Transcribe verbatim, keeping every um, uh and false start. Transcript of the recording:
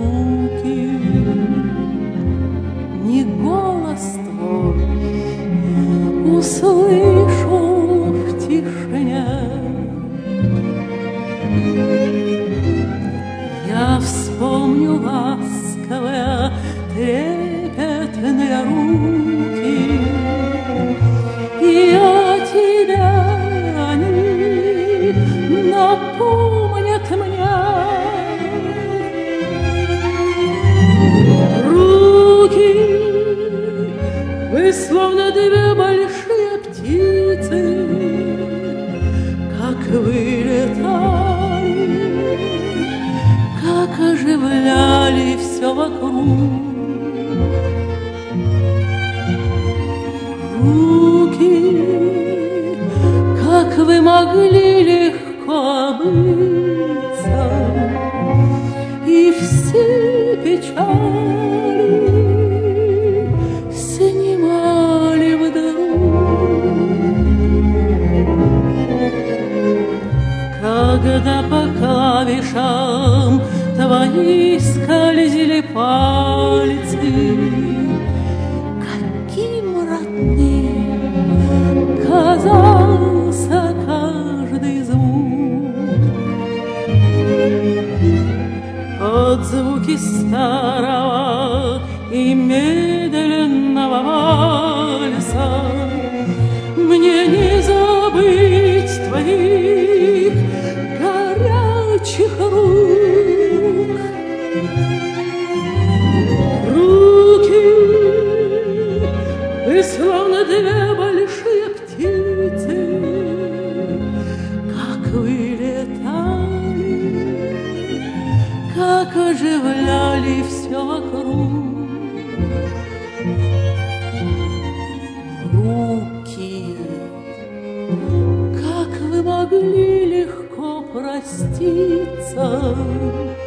руки, не голос твой услышу в тишине. Я вспомню ласковые трепетные руки, и о тебе они напомнят мне. Руки, вы словно две большие птицы, как вылетали, как оживляли все вокруг. Руки, как вы могли легко обыться, и все печали снимали вдруг. Когда по клавишам твои скользили пальцы, каким родным казался каждый звук. Под звуки старого и медленного вальса мне не забыть твоих горячих рук. Руки, вы словно две большие птицы, как вылетали, как оживляли все вокруг. Руки, как вы могли легко проститься,